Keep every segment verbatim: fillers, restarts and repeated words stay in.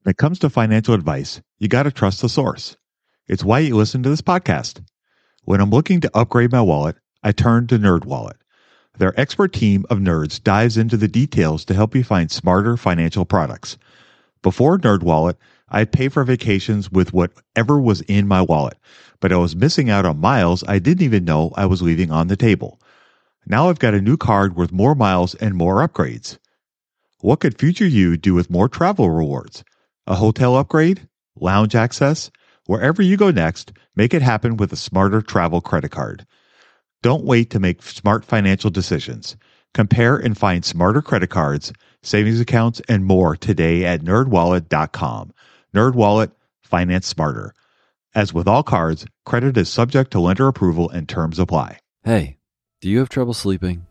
When it comes to financial advice, you got to trust the source. It's why you listen to this podcast. When I'm looking to upgrade my wallet, I turn to NerdWallet. Their expert team of nerds dives into the details to help you find smarter financial products. Before NerdWallet, I'd pay for vacations with whatever was in my wallet, but I was missing out on miles I didn't even know I was leaving on the table. Now I've got a new card worth more miles and more upgrades. What could future you do with more travel rewards? A hotel upgrade? Lounge access? Wherever you go next, make it happen with a smarter travel credit card. Don't wait to make smart financial decisions. Compare and find smarter credit cards, savings accounts, and more today at nerd wallet dot com. NerdWallet, finance smarter. As with all cards, credit is subject to lender approval and terms apply. Hey, do you have trouble sleeping?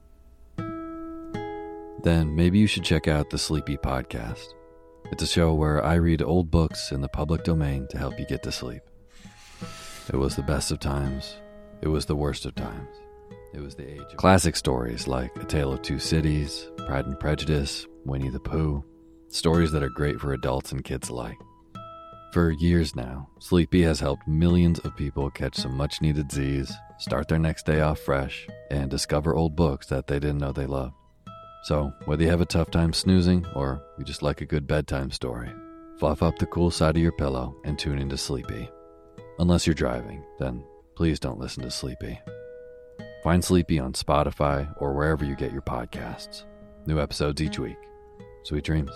Then maybe you should check out the Sleepy Podcast. It's a show where I read old books in the public domain to help you get to sleep. It was the best of times. It was the worst of times. It was the age of classic stories like A Tale of Two Cities, Pride and Prejudice, Winnie the Pooh. Stories that are great for adults and kids alike. For years now, Sleepy has helped millions of people catch some much-needed Z's, start their next day off fresh, and discover old books that they didn't know they loved. So, whether you have a tough time snoozing or you just like a good bedtime story, fluff up the cool side of your pillow and tune into Sleepy. Unless you're driving, then please don't listen to Sleepy. Find Sleepy on Spotify or wherever you get your podcasts. New episodes each week. Sweet dreams.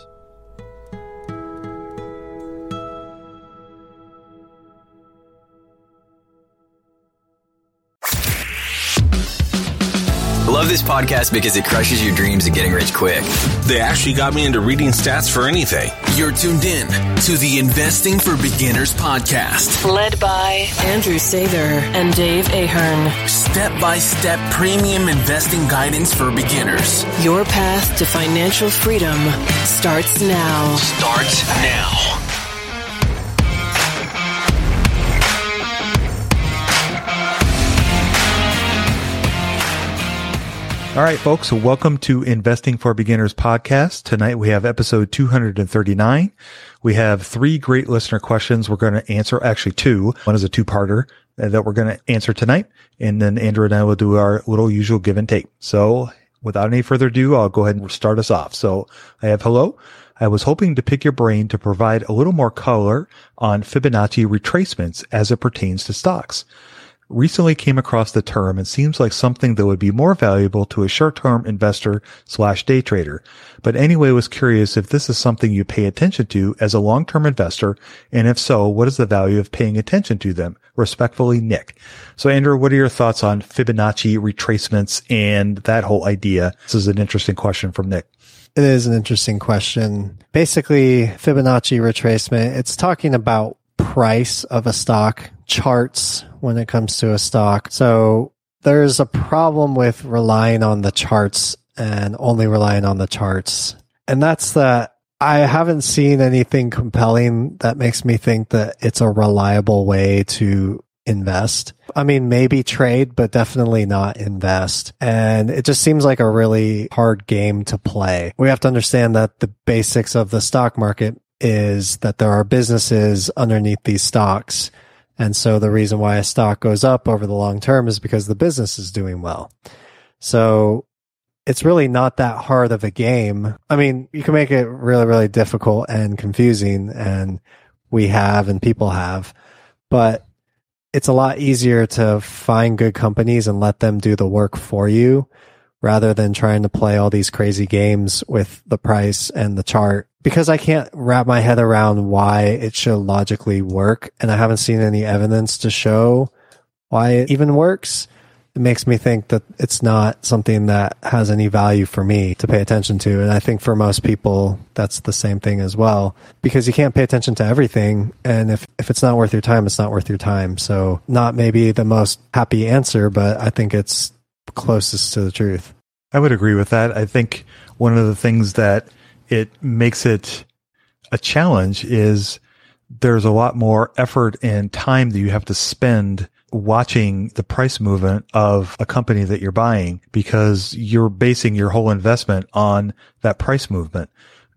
Love this podcast because it crushes your dreams of getting rich quick. They actually got me into reading stats for anything. You're tuned in to the Investing for Beginners podcast. Led by Andrew Sather and Dave Ahern. Step-by-step premium investing guidance for beginners. Your path to financial freedom starts now. Starts now. All right, folks, so welcome to Investing for Beginners podcast. Tonight we have episode two hundred thirty-nine. We have three great listener questions we're going to answer, actually two. One is a two-parter that we're going to answer tonight, and then Andrew and I will do our little usual give and take. So without any further ado, I'll go ahead and start us off. So I have hello. I was hoping to pick your brain to provide a little more color on Fibonacci retracements as it pertains to stocks. Recently came across the term and seems like something that would be more valuable to a short-term investor slash day trader. But anyway, was curious if this is something you pay attention to as a long-term investor, and if so, what is the value of paying attention to them? Respectfully, Nick. So Andrew, what are your thoughts on Fibonacci retracements and that whole idea? This is an interesting question from Nick. It is an interesting question. Basically, Fibonacci retracement, it's talking about price of a stock, charts when it comes to a stock. So there's a problem with relying on the charts and only relying on the charts. And that's that I haven't seen anything compelling that makes me think that it's a reliable way to invest. I mean, maybe trade, but definitely not invest. And it just seems like a really hard game to play. We have to understand that the basics of the stock market is that there are businesses underneath these stocks. And so the reason why a stock goes up over the long term is because the business is doing well. So it's really not that hard of a game. I mean, you can make it really, really difficult and confusing, and we have and people have, but it's a lot easier to find good companies and let them do the work for you rather than trying to play all these crazy games with the price and the chart, because I can't wrap my head around why it should logically work. And I haven't seen any evidence to show why it even works. It makes me think that it's not something that has any value for me to pay attention to. And I think for most people, that's the same thing as well, because you can't pay attention to everything. And if, if it's not worth your time, it's not worth your time. So not maybe the most happy answer, but I think it's closest to the truth. I would agree with that. I think one of the things that it makes it a challenge is there's a lot more effort and time that you have to spend watching the price movement of a company that you're buying, because you're basing your whole investment on that price movement.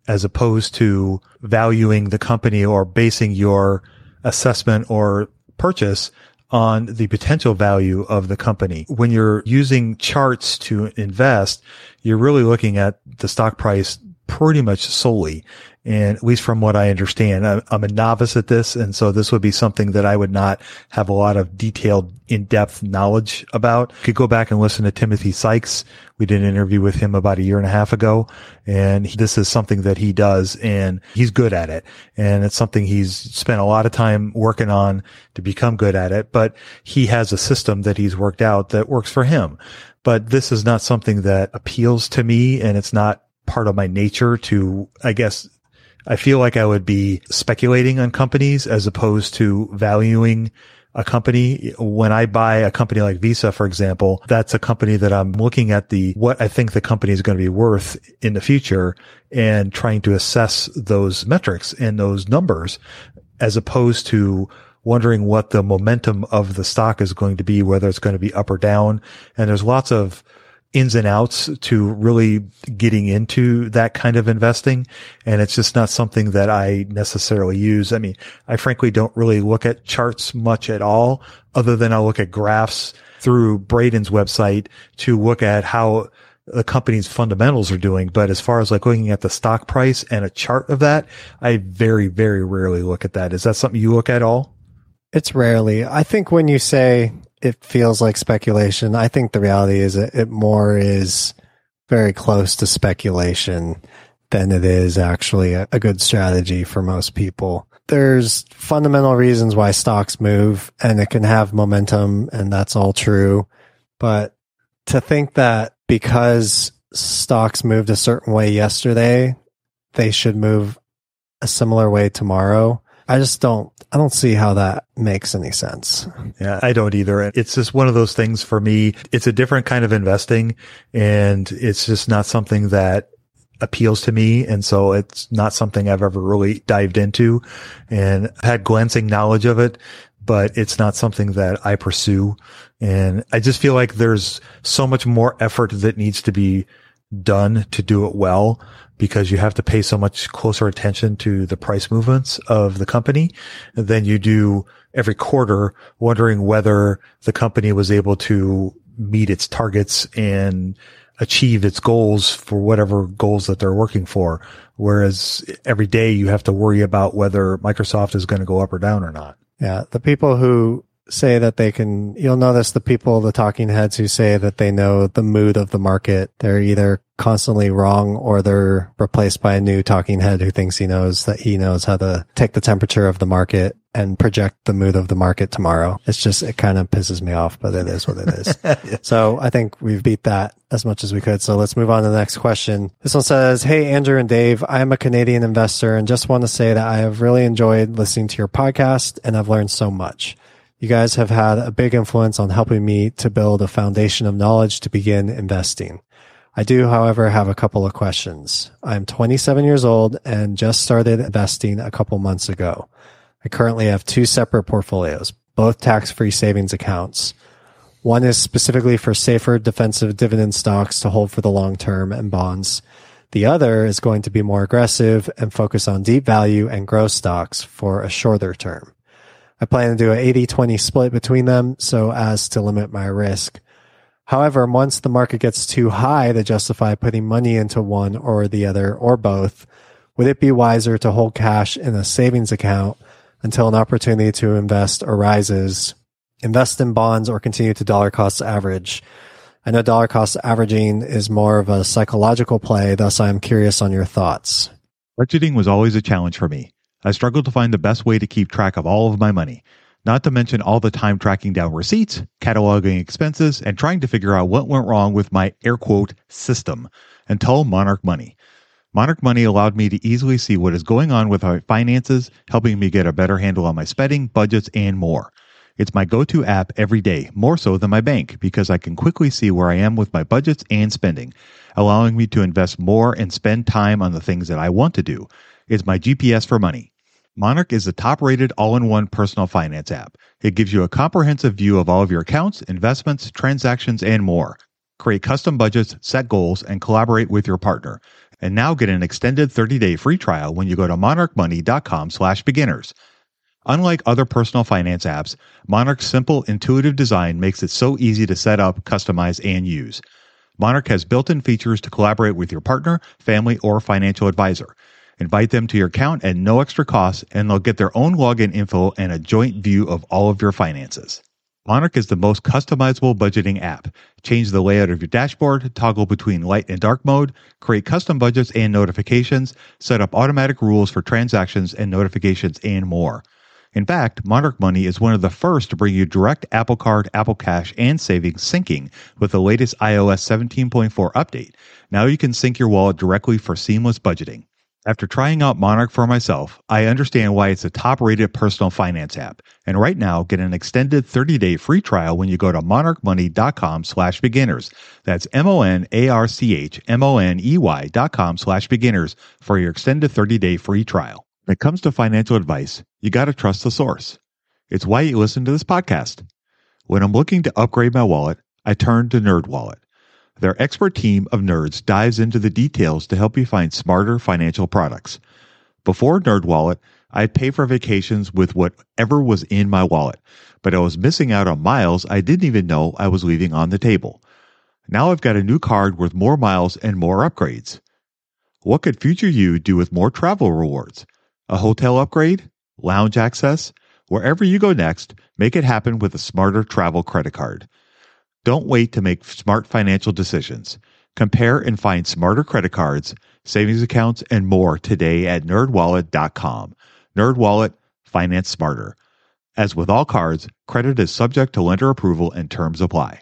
as opposed to valuing the company or basing your assessment or purchase on the potential value of the company. When you're using charts to invest, you're really looking at the stock price pretty much solely. And at least from what I understand, I'm a novice at this. And so this would be something that I would not have a lot of detailed, in-depth knowledge about. You could go back and listen to Timothy Sykes. We did an interview with him about a year and a half ago. And this is something that he does, and he's good at it. And it's something he's spent a lot of time working on to become good at it. But he has a system that he's worked out that works for him. But this is not something that appeals to me, and it's not part of my nature to, I guess, I feel like I would be speculating on companies as opposed to valuing a company. When I buy a company like Visa, for example, that's a company that I'm looking at the, what I think the company is going to be worth in the future and trying to assess those metrics and those numbers, as opposed to wondering what the momentum of the stock is going to be, whether it's going to be up or down. And there's lots of ins and outs to really getting into that kind of investing. And it's just not something that I necessarily use. I mean, I frankly don't really look at charts much at all, other than I'll look at graphs through Braden's website to look at how the company's fundamentals are doing. But as far as like looking at the stock price and a chart of that, I very, very rarely look at that. Is that something you look at all? It's rarely. I think when you say it feels like speculation, I think the reality is it, it more is very close to speculation than it is actually a, a good strategy for most people. There's fundamental reasons why stocks move, and it can have momentum, and that's all true. But to think that because stocks moved a certain way yesterday, they should move a similar way tomorrow, I just don't, I don't see how that makes any sense. Yeah, I don't either. It's just one of those things for me. It's a different kind of investing, and it's just not something that appeals to me. And so it's not something I've ever really dived into, and I've had glancing knowledge of it, but it's not something that I pursue. And I just feel like there's so much more effort that needs to be done to do it well, because you have to pay so much closer attention to the price movements of the company than you do every quarter, wondering whether the company was able to meet its targets and achieve its goals for whatever goals that they're working for. Whereas every day you have to worry about whether Microsoft is going to go up or down or not. Yeah. The people who say that they can, you'll notice the people, the talking heads who say that they know the mood of the market, they're either constantly wrong or they're replaced by a new talking head who thinks he knows that he knows how to take the temperature of the market and project the mood of the market tomorrow. It's just, it kind of pisses me off, but it is what it is. Yeah. So I think we've beat that as much as we could. So let's move on to the next question. This one says, "Hey, Andrew and Dave, I am a Canadian investor and just want to say that I have really enjoyed listening to your podcast and I've learned so much. You guys have had a big influence on helping me to build a foundation of knowledge to begin investing. I do, however, have a couple of questions. I'm twenty-seven years old and just started investing a couple months ago. I currently have two separate portfolios, both tax-free savings accounts. One is specifically for safer defensive dividend stocks to hold for the long term and bonds. The other is going to be more aggressive and focus on deep value and growth stocks for a shorter term. I plan to do an eighty twenty split between them so as to limit my risk. However, once the market gets too high to justify putting money into one or the other or both, would it be wiser to hold cash in a savings account until an opportunity to invest arises, invest in bonds, or continue to dollar cost average? I know dollar cost averaging is more of a psychological play, thus I'm curious on your thoughts." Budgeting was always a challenge for me. I struggled to find the best way to keep track of all of my money, not to mention all the time tracking down receipts, cataloging expenses, and trying to figure out what went wrong with my air quote system until Monarch Money. Monarch Money allowed me to easily see what is going on with my finances, helping me get a better handle on my spending, budgets, and more. It's my go-to app every day, more so than my bank, because I can quickly see where I am with my budgets and spending, allowing me to invest more and spend time on the things that I want to do. It's my G P S for money. Monarch is the top-rated all-in-one personal finance app. It gives you a comprehensive view of all of your accounts, investments, transactions, and more. Create custom budgets, set goals, and collaborate with your partner. And now get an extended thirty-day free trial when you go to monarchmoney.com slash beginners. Unlike other personal finance apps, Monarch's simple, intuitive design makes it so easy to set up, customize, and use. Monarch has built-in features to collaborate with your partner, family, or financial advisor. Invite them to your account at no extra cost, and they'll get their own login info and a joint view of all of your finances. Monarch is the most customizable budgeting app. Change the layout of your dashboard, toggle between light and dark mode, create custom budgets and notifications, set up automatic rules for transactions and notifications, and more. In fact, Monarch Money is one of the first to bring you direct Apple Card, Apple Cash, and savings syncing with the latest i O S seventeen point four update. Now you can sync your wallet directly for seamless budgeting. After trying out Monarch for myself, I understand why it's a top-rated personal finance app. And right now, get an extended thirty-day free trial when you go to monarchmoney.com slash beginners. That's M-O-N-A-R-C-H-M-O-N-E-Y dot com slash beginners for your extended thirty-day free trial. When it comes to financial advice, you got to trust the source. It's why you listen to this podcast. When I'm looking to upgrade my wallet, I turn to NerdWallet. Their expert team of nerds dives into the details to help you find smarter financial products. Before NerdWallet, I'd pay for vacations with whatever was in my wallet, but I was missing out on miles I didn't even know I was leaving on the table. Now I've got a new card with more miles and more upgrades. What could future you do with more travel rewards? A hotel upgrade? Lounge access? Wherever you go next, make it happen with a smarter travel credit card. Don't wait to make smart financial decisions. Compare and find smarter credit cards, savings accounts, and more today at nerd wallet dot com. NerdWallet, finance smarter. As with all cards, credit is subject to lender approval and terms apply.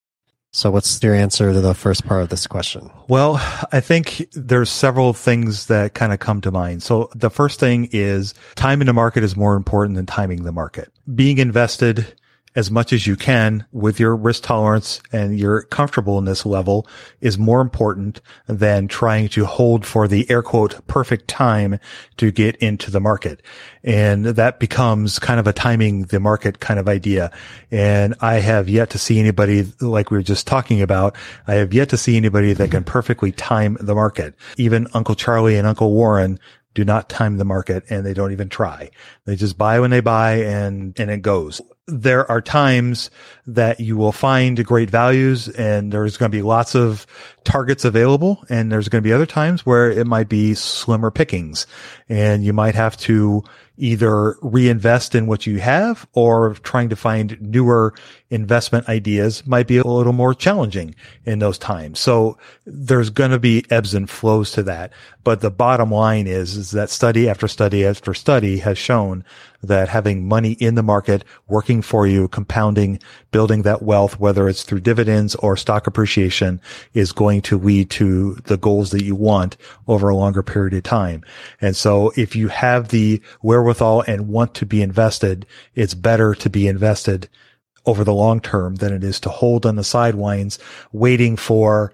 So what's your answer to the first part of this question? Well, I think there's several things that kind of come to mind. So the first thing is timing the market is more important than timing the market. Being invested as much as you can with your risk tolerance and your comfortableness level is more important than trying to hold for the air quote perfect time to get into the market. And that becomes kind of a timing the market kind of idea. And I have yet to see anybody, like we were just talking about, I have yet to see anybody that can perfectly time the market. Even Uncle Charlie and Uncle Warren do not time the market, and they don't even try. They just buy when they buy, and, and it goes. There are times that you will find great values, and there's going to be lots of targets available, and there's going to be other times where it might be slimmer pickings, and you might have to either reinvest in what you have, or trying to find newer investment ideas might be a little more challenging in those times. So there's going to be ebbs and flows to that. But the bottom line is, is that study after study after study has shown that having money in the market, working for you, compounding, building that wealth, whether it's through dividends or stock appreciation, is going to lead to the goals that you want over a longer period of time. And so if you have the wherewithal and want to be invested, it's better to be invested over the long term than it is to hold on the sidelines, waiting for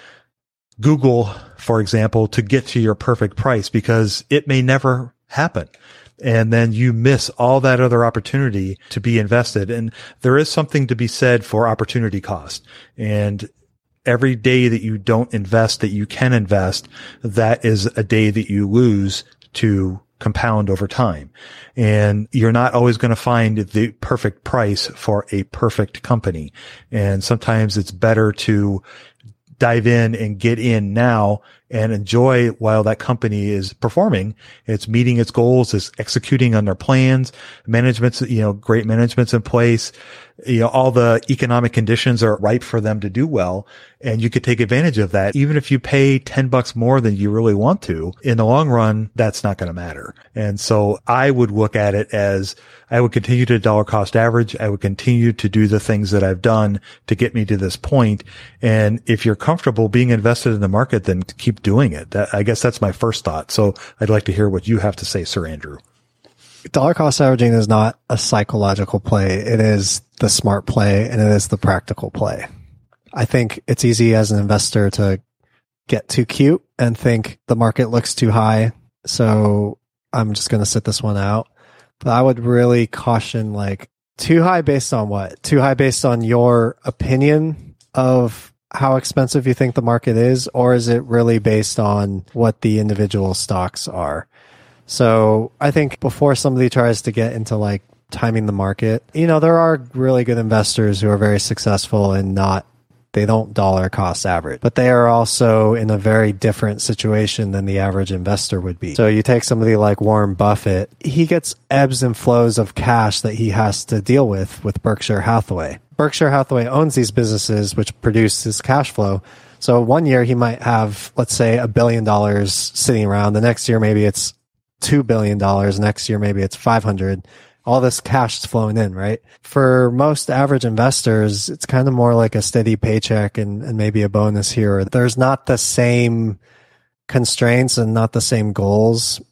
Google, for example, to get to your perfect price, because it may never happen. And then you miss all that other opportunity to be invested. And there is something to be said for opportunity cost. And every day that you don't invest, that you can invest, that is a day that you lose to compound over time. And you're not always going to find the perfect price for a perfect company. And sometimes it's better to dive in and get in now and enjoy while that company is performing. It's meeting its goals, it's executing on their plans, management's, you know, great management's in place. You know, all the economic conditions are ripe for them to do well. And you could take advantage of that. Even if you pay ten bucks more than you really want to, in the long run, that's not going to matter. And so I would look at it as I would continue to dollar cost average. I would continue to do the things that I've done to get me to this point. And if you're comfortable being invested in the market, then keep doing it. That, I guess that's my first thought. So I'd like to hear what you have to say, Sir Andrew. Dollar cost averaging is not a psychological play. It is the smart play, and it is the practical play. I think it's easy as an investor to get too cute and think the market looks too high, so I'm just going to sit this one out. But I would really caution, like, too high based on what? Too high based on your opinion of how expensive you think the market is, or is it really based on what the individual stocks are? So I think before somebody tries to get into like timing the market, you know, there are really good investors who are very successful and not, they don't dollar cost average, but they are also in a very different situation than the average investor would be. So you take somebody like Warren Buffett, he gets ebbs and flows of cash that he has to deal with with Berkshire Hathaway. Berkshire Hathaway owns these businesses which produce this cash flow. So one year he might have, let's say, a billion dollars sitting around. The next year, maybe it's two billion dollars. Next year, maybe it's five hundred. All this cash is flowing in, right? For most average investors, it's kind of more like a steady paycheck and, and maybe a bonus here. There's not the same constraints and not the same goals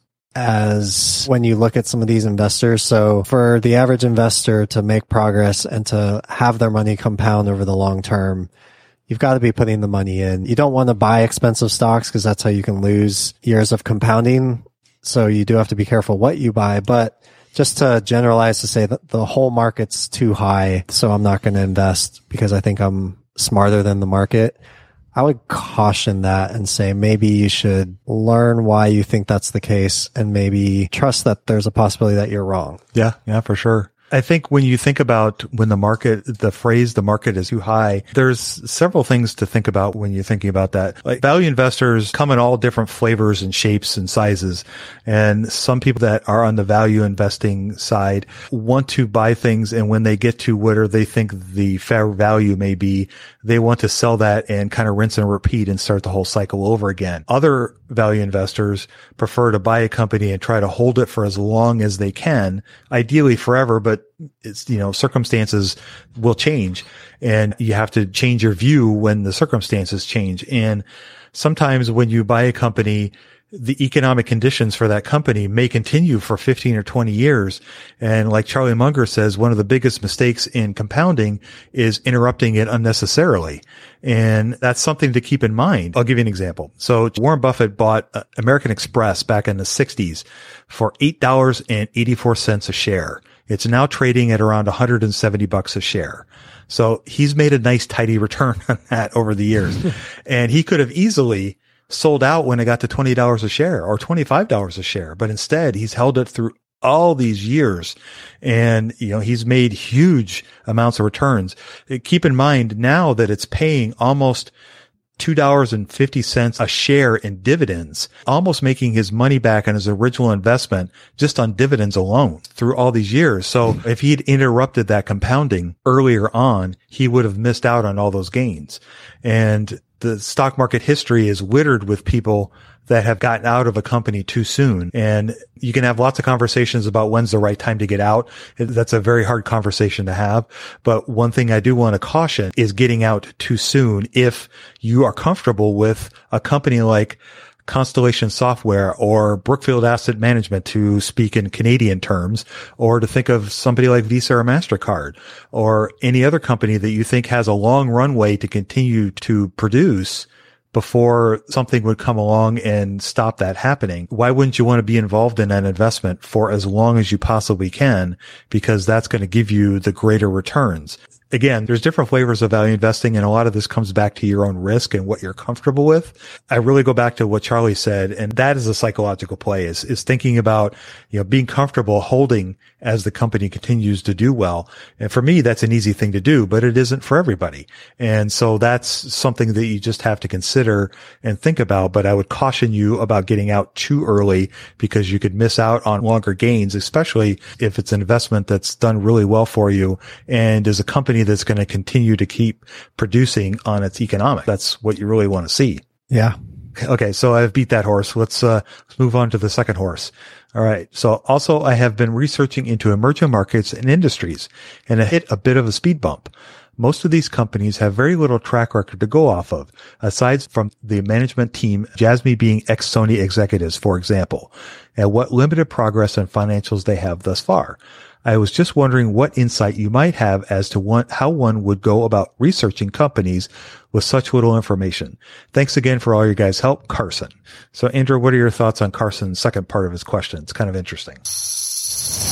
as when you look at some of these investors. So for the average investor to make progress and to have their money compound over the long term, you've got to be putting the money in. You don't want to buy expensive stocks because that's how you can lose years of compounding. So you do have to be careful what you buy, but just to generalize to say that the whole market's too high, so I'm not going to invest because I think I'm smarter than the market, I would caution that and say maybe you should learn why you think that's the case and maybe trust that there's a possibility that you're wrong. Yeah, yeah, for sure. I think when you think about when the market, the phrase, the market is too high, there's several things to think about when you're thinking about that. Like value investors come in all different flavors and shapes and sizes. And some people that are on the value investing side want to buy things. And when they get to where they think the fair value may be, they want to sell that and kind of rinse and repeat and start the whole cycle over again. Other value investors prefer to buy a company and try to hold it for as long as they can, ideally forever, but it's, you know, circumstances will change and you have to change your view when the circumstances change. And sometimes when you buy a company, the economic conditions for that company may continue for fifteen or twenty years. And like Charlie Munger says, one of the biggest mistakes in compounding is interrupting it unnecessarily. And that's something to keep in mind. I'll give you an example. So Warren Buffett bought American Express back in the sixties for eight dollars and eighty-four cents a share. It's now trading at around one hundred seventy bucks a share. So he's made a nice tidy return on that over the years. And he could have easily sold out when it got to twenty dollars a share or twenty-five dollars a share. But instead, he's held it through all these years and, you know, he's made huge amounts of returns. Keep in mind now that it's paying almost two dollars and fifty cents a share in dividends, almost making his money back on his original investment just on dividends alone through all these years. So if he'd interrupted that compounding earlier on, he would have missed out on all those gains. And the stock market history is littered with people that have gotten out of a company too soon. And you can have lots of conversations about when's the right time to get out. That's a very hard conversation to have. But one thing I do want to caution is getting out too soon if you are comfortable with a company like Constellation Software or Brookfield Asset Management, to speak in Canadian terms, or to think of somebody like Visa or MasterCard or any other company that you think has a long runway to continue to produce before something would come along and stop that happening. Why wouldn't you want to be involved in an investment for as long as you possibly can? Because that's going to give you the greater returns. Again, there's different flavors of value investing, and a lot of this comes back to your own risk and what you're comfortable with. I really go back to what Charlie said, and that is a psychological play, is, is thinking about, you know, being comfortable holding as the company continues to do well. And for me, that's an easy thing to do, but it isn't for everybody. And so that's something that you just have to consider and think about. But I would caution you about getting out too early, because you could miss out on longer gains, especially if it's an investment that's done really well for you and is a company that's going to continue to keep producing on its economics. That's what you really want to see. Yeah. Okay. So I've beat that horse. Let's, uh, let's move on to the second horse. All right. So also I have been researching into emerging markets and industries, and I hit a bit of a speed bump. Most of these companies have very little track record to go off of, aside from the management team, Jasmy being ex-Sony executives, for example, and what limited progress and financials they have thus far. I was just wondering what insight you might have as to one, how one would go about researching companies with such little information. Thanks again for all your guys' help, Carson. So, Andrew, what are your thoughts on Carson's second part of his question? It's kind of interesting.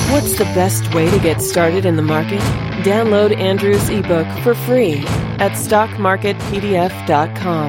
What's the best way to get started in the market? Download Andrew's ebook for free at stock market p d f dot com.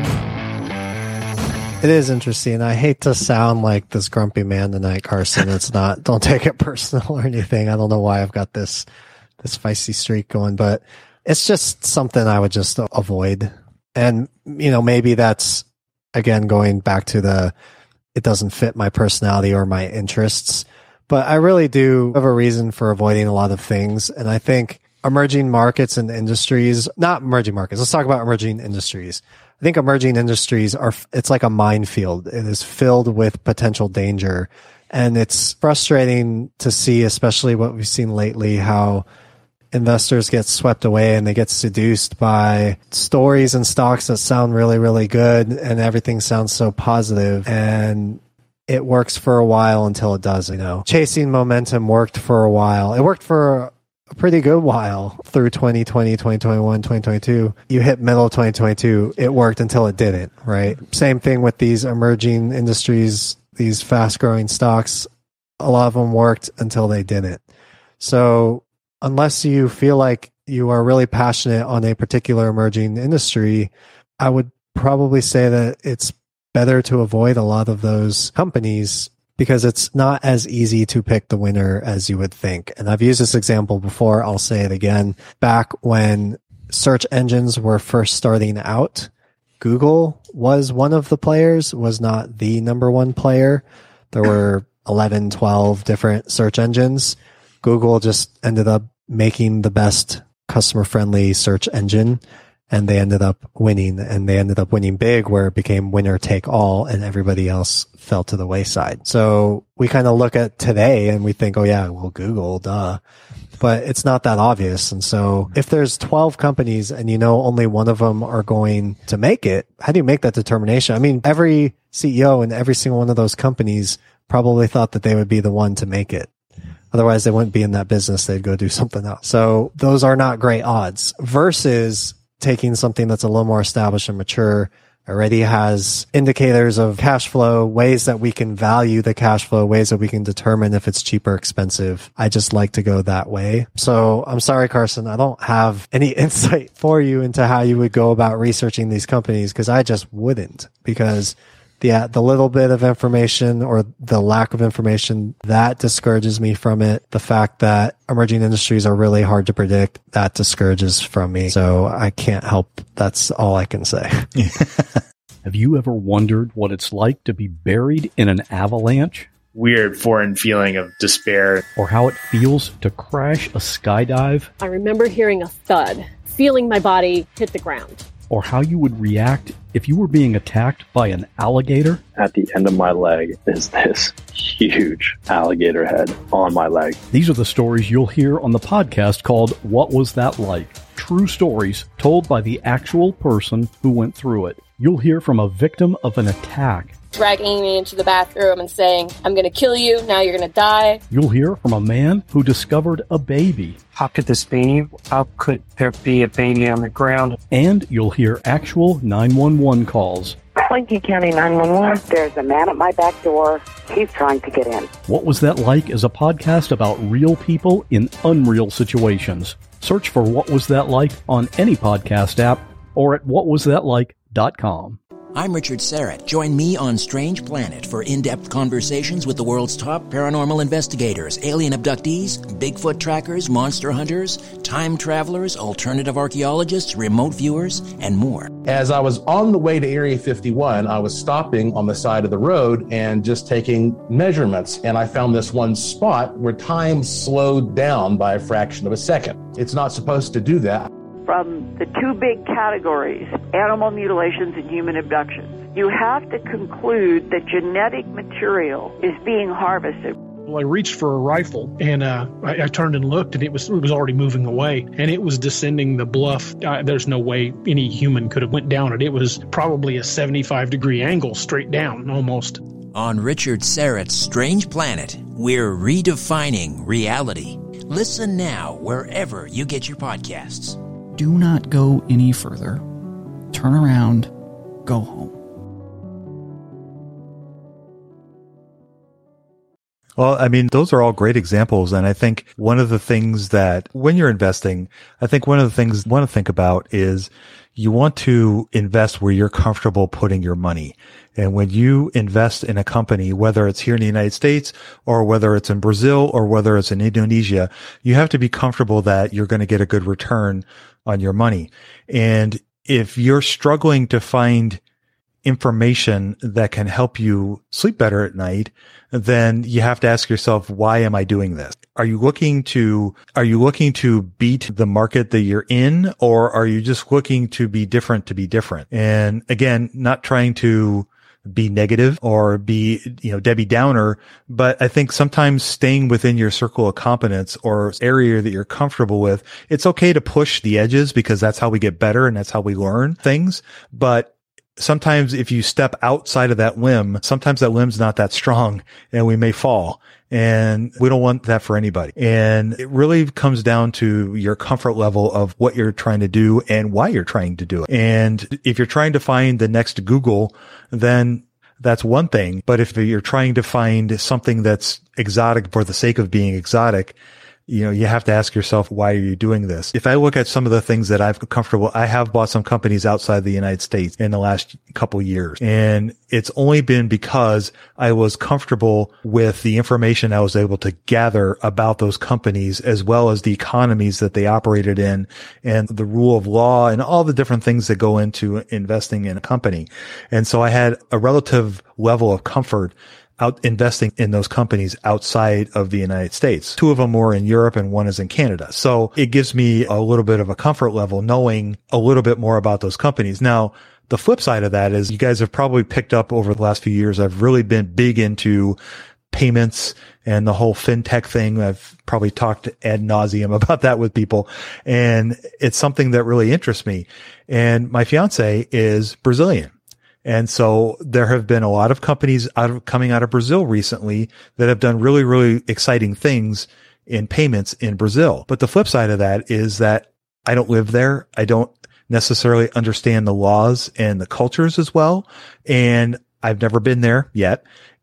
It is interesting. I hate to sound like this grumpy man tonight, Carson. It's not, don't take it personal or anything. I don't know why I've got this, this feisty streak going, but it's just something I would just avoid. And, you know, maybe that's, again, going back to the, it doesn't fit my personality or my interests. But I really do have a reason for avoiding a lot of things. And I think emerging markets and industries, not emerging markets, let's talk about emerging industries. I think emerging industries are, it's like a minefield. It is filled with potential danger. And it's frustrating to see, especially what we've seen lately, how investors get swept away and they get seduced by stories and stocks that sound really, really good and everything sounds so positive. And it works for a while until it doesn't, you know. Chasing momentum worked for a while. It worked for a pretty good while through twenty twenty, twenty twenty-one, twenty twenty-two. You hit middle of twenty twenty-two, it worked until it didn't, right? Same thing with these emerging industries, these fast-growing stocks. A lot of them worked until they didn't. So unless you feel like you are really passionate on a particular emerging industry, I would probably say that it's better to avoid a lot of those companies because it's not as easy to pick the winner as you would think. And I've used this example before. I'll say it again. Back when search engines were first starting out, Google was one of the players, was not the number one player. There were eleven, twelve different search engines. Google just ended up making the best customer-friendly search engine. And they ended up winning, and they ended up winning big where it became winner take all and everybody else fell to the wayside. So we kind of look at today and we think, oh yeah, well, Google, duh. But it's not that obvious. And so if there's twelve companies and you know only one of them are going to make it, how do you make that determination? I mean, every C E O in every single one of those companies probably thought that they would be the one to make it. Otherwise, they wouldn't be in that business. They'd go do something else. So those are not great odds versus taking something that's a little more established and mature, already has indicators of cash flow, ways that we can value the cash flow, ways that we can determine if it's cheap or expensive. I just like to go that way. So I'm sorry, Carson, I don't have any insight for you into how you would go about researching these companies because I just wouldn't, because the, the little bit of information or the lack of information, that discourages me from it. The fact that emerging industries are really hard to predict, that discourages from me. So I can't help. That's all I can say. Have you ever wondered what it's like to be buried in an avalanche? Weird foreign feeling of despair. Or how it feels to crash a skydive? I remember hearing a thud, feeling my body hit the ground. Or how you would react if you were being attacked by an alligator? At the end of my leg is this huge alligator head on my leg. These are the stories you'll hear on the podcast called What Was That Like? True stories told by the actual person who went through it. You'll hear from a victim of an attack. Dragging me into the bathroom and saying, I'm going to kill you, now you're going to die. You'll hear from a man who discovered a baby. How could this be? How could there be a baby on the ground? And you'll hear actual nine one one calls. Lincoln County nine one one. There's a man at my back door. He's trying to get in. What Was That Like is a podcast about real people in unreal situations. Search for What Was That Like on any podcast app or at what was that like dot com. I'm Richard Serrett. Join me on Strange Planet for in-depth conversations with the world's top paranormal investigators, alien abductees, Bigfoot trackers, monster hunters, time travelers, alternative archaeologists, remote viewers, and more. As I was on the way to Area fifty-one, I was stopping on the side of the road and just taking measurements. And I found this one spot where time slowed down by a fraction of a second. It's not supposed to do that. From the two big categories, animal mutilations and human abductions, you have to conclude that genetic material is being harvested. Well, I reached for a rifle, and uh, I, I turned and looked, and it was it was already moving away, and it was descending the bluff. Uh, there's no way any human could have went down it. It was probably a seventy-five degree angle straight down, almost. On Richard Serrett's Strange Planet, we're redefining reality. Listen now wherever you get your podcasts. Do not go any further. Turn around. Go home. Well, I mean, those are all great examples. And I think one of the things that when you're investing, I think one of the things you want to think about is you want to invest where you're comfortable putting your money. And when you invest in a company, whether it's here in the United States or whether it's in Brazil or whether it's in Indonesia, you have to be comfortable that you're going to get a good return on your money. And if you're struggling to find information that can help you sleep better at night, then you have to ask yourself, why am I doing this? Are you looking to, are you looking to beat the market that you're in, or are you just looking to be different to be different? And again, not trying to be negative or be, you know, Debbie Downer, but I think sometimes staying within your circle of competence or area that you're comfortable with, it's okay to push the edges because that's how we get better and that's how we learn things. But sometimes if you step outside of that limb, sometimes that limb's not that strong and we may fall. And we don't want that for anybody. And it really comes down to your comfort level of what you're trying to do and why you're trying to do it. And if you're trying to find the next Google, then that's one thing. But if you're trying to find something that's exotic for the sake of being exotic, you know, you have to ask yourself, why are you doing this? If I look at some of the things that I've comfortable, I have bought some companies outside the United States in the last couple of years. And it's only been because I was comfortable with the information I was able to gather about those companies, as well as the economies that they operated in and the rule of law and all the different things that go into investing in a company. And so I had a relative level of comfort out investing in those companies outside of the United States. Two of them were in Europe and one is in Canada. So it gives me a little bit of a comfort level knowing a little bit more about those companies. Now, the flip side of that is you guys have probably picked up over the last few years. I've really been big into payments and the whole fintech thing. I've probably talked ad nauseum about that with people, and it's something that really interests me. And my fiance is Brazilian. And so there have been a lot of companies out of, coming out of Brazil recently that have done really, really exciting things in payments in Brazil. But the flip side of that is that I don't live there. I don't necessarily understand the laws and the cultures as well. And I've never been there yet.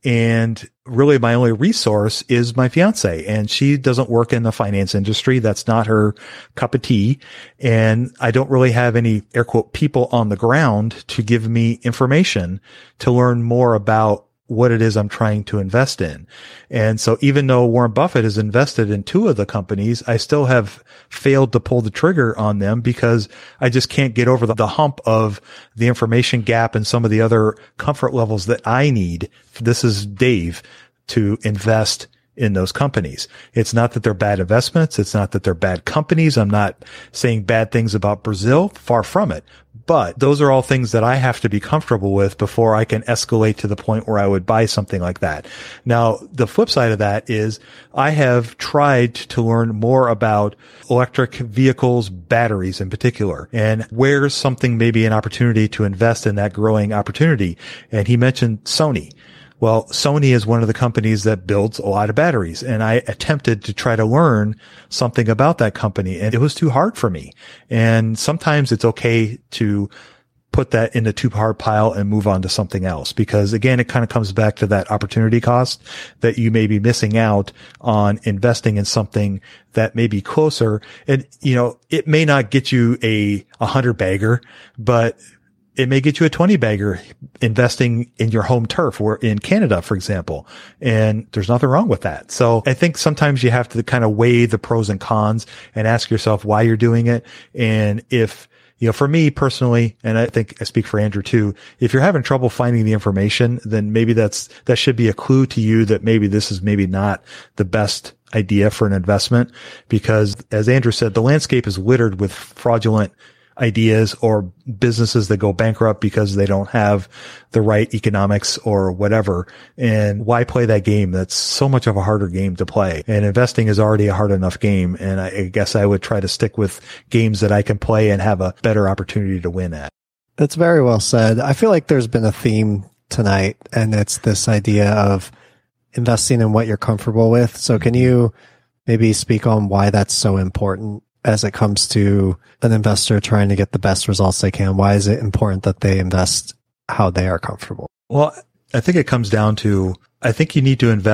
And really my only resource is my fiance, and she doesn't work in the finance industry. That's not her cup of tea. And I don't really have any air quote people on the ground to give me information to learn more about what it is I'm trying to invest in. And so even though Warren Buffett has invested in two of the companies, I still have failed to pull the trigger on them because I just can't get over the, the hump of the information gap and some of the other comfort levels that I need. This is Dave to invest in those companies. It's not that they're bad investments. It's not that they're bad companies. I'm not saying bad things about Brazil. Far from it. But those are all things that I have to be comfortable with before I can escalate to the point where I would buy something like that. Now, the flip side of that is I have tried to learn more about electric vehicles, batteries in particular, and where's something maybe an opportunity to invest in that growing opportunity. And he mentioned Sony. Well, Sony is one of the companies that builds a lot of batteries, and I attempted to try to learn something about that company, and it was too hard for me. And sometimes it's okay to put that in the too hard pile and move on to something else, because again, it kind of comes back to that opportunity cost that you may be missing out on investing in something that may be closer. And, you know, it may not get you a, a hundred bagger, but it may get you a twenty bagger investing in your home turf or in Canada, for example. And there's nothing wrong with that. So I think sometimes you have to kind of weigh the pros and cons and ask yourself why you're doing it. And if, you know, for me personally, and I think I speak for Andrew too, if you're having trouble finding the information, then maybe that's, that should be a clue to you that maybe this is maybe not the best idea for an investment, because as Andrew said, the landscape is littered with fraudulent ideas or businesses that go bankrupt because they don't have the right economics or whatever. And why play that game? That's so much of a harder game to play. And investing is already a hard enough game. And I guess I would try to stick with games that I can play and have a better opportunity to win at. That's very well said. I feel like there's been a theme tonight, and it's this idea of investing in what you're comfortable with. So can you maybe speak on why that's so important as it comes to an investor trying to get the best results they can? Why is it important that they invest how they are comfortable? Well, I think it comes down to, I think you need to invest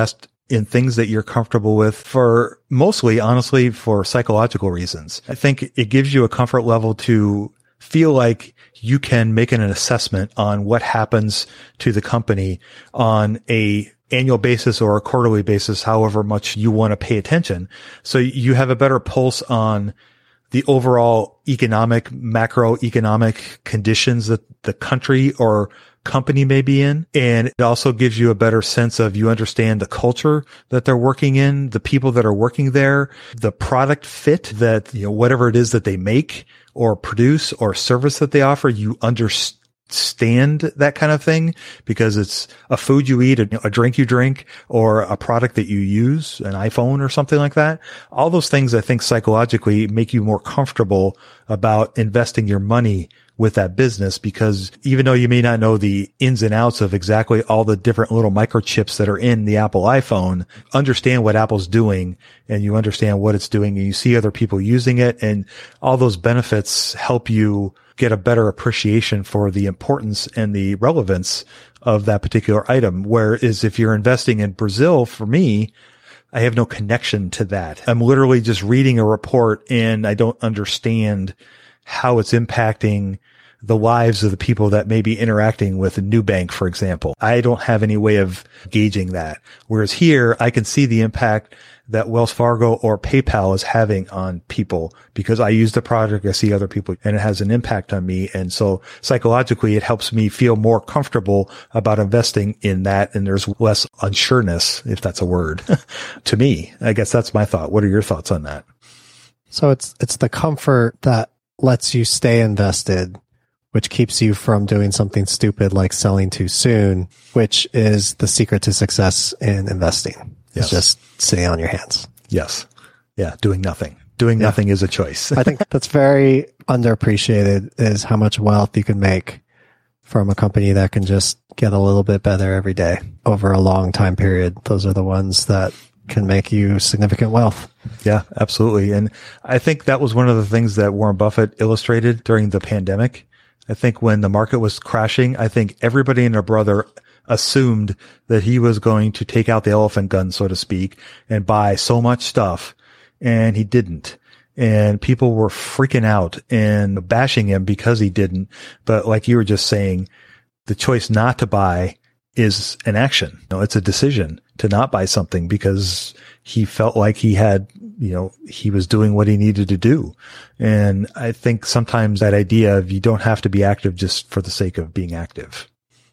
in things that you're comfortable with for mostly, honestly, for psychological reasons. I think it gives you a comfort level to feel like you can make an assessment on what happens to the company on a annual basis or a quarterly basis, however much you want to pay attention. So you have a better pulse on the overall economic, macroeconomic conditions that the country or company may be in. And it also gives you a better sense of, you understand the culture that they're working in, the people that are working there, the product fit that, you know, whatever it is that they make or produce or service that they offer, you understand stand that kind of thing, because it's a food you eat, a, a drink you drink, or a product that you use, an iPhone or something like that. All those things, I think, psychologically make you more comfortable about investing your money with that business, because even though you may not know the ins and outs of exactly all the different little microchips that are in the Apple iPhone, understand what Apple's doing, and you understand what it's doing, and you see other people using it, and all those benefits help you get a better appreciation for the importance and the relevance of that particular item. Whereas if you're investing in Brazil, for me, I have no connection to that. I'm literally just reading a report and I don't understand how it's impacting the lives of the people that may be interacting with a Nubank, for example. I don't have any way of gauging that. Whereas here, I can see the impact that Wells Fargo or PayPal is having on people, because I use the product, I see other people, and it has an impact on me. And so psychologically, it helps me feel more comfortable about investing in that. And there's less unsureness, if that's a word, to me. I guess that's my thought. What are your thoughts on that? So it's, it's the comfort that lets you stay invested, which keeps you from doing something stupid like selling too soon, which is the secret to success in investing. Yes. It's just sitting on your hands. Yes. Yeah. Doing nothing. Doing yeah. nothing is a choice. I think that's very underappreciated, is how much wealth you can make from a company that can just get a little bit better every day over a long time period. Those are the ones that can make you significant wealth. Yeah, absolutely. And I think that was one of the things that Warren Buffett illustrated during the pandemic. I think when the market was crashing, I think everybody and their brother assumed that he was going to take out the elephant gun, so to speak, and buy so much stuff. And he didn't. And people were freaking out and bashing him because he didn't. But like you were just saying, the choice not to buy is an action. You know, it's a decision to not buy something because he felt like he had, you know, he was doing what he needed to do. And I think sometimes that idea of you don't have to be active just for the sake of being active.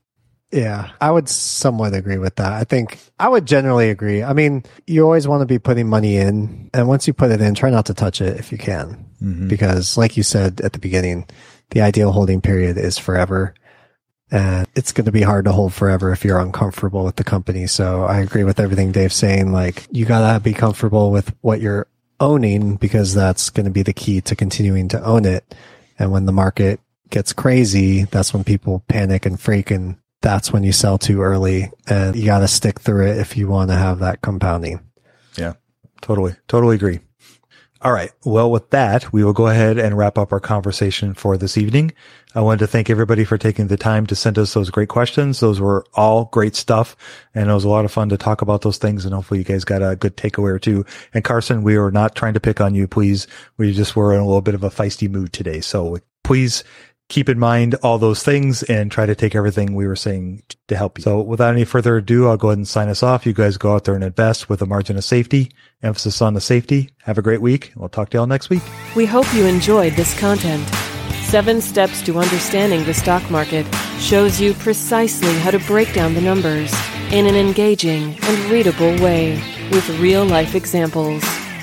Yeah, I would somewhat agree with that. I think I would generally agree. I mean, you always want to be putting money in, and once you put it in, try not to touch it if you can, mm-hmm. because like you said at the beginning, the ideal holding period is forever, and it's going to be hard to hold forever if you're uncomfortable with the company. So I agree with everything Dave's saying. Like, you got to be comfortable with what you're owning, because that's going to be the key to continuing to own it. And when the market gets crazy, that's when people panic and freak, and that's when you sell too early, and you got to stick through it if you want to have that compounding. Yeah, totally. Totally agree. All right. Well, with that, we will go ahead and wrap up our conversation for this evening. I wanted to thank everybody for taking the time to send us those great questions. Those were all great stuff, and it was a lot of fun to talk about those things, and hopefully you guys got a good takeaway or two. And Carson, we were not trying to pick on you, please. We just were in a little bit of a feisty mood today. So please keep in mind all those things and try to take everything we were saying to help you. So without any further ado, I'll go ahead and sign us off. You guys go out there and invest with a margin of safety, emphasis on the safety. Have a great week. We'll talk to y'all next week. We hope you enjoyed this content. Seven Steps to Understanding the Stock Market shows you precisely how to break down the numbers in an engaging and readable way with real-life examples.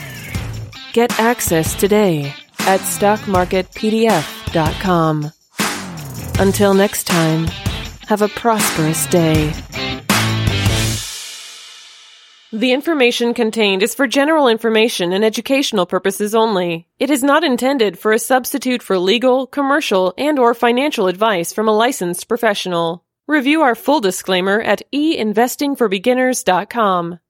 Get access today at stock market p d f dot com. Until next time, have a prosperous day. The information contained is for general information and educational purposes only. It is not intended for a substitute for legal, commercial, and/or financial advice from a licensed professional. Review our full disclaimer at e investing for beginners dot com.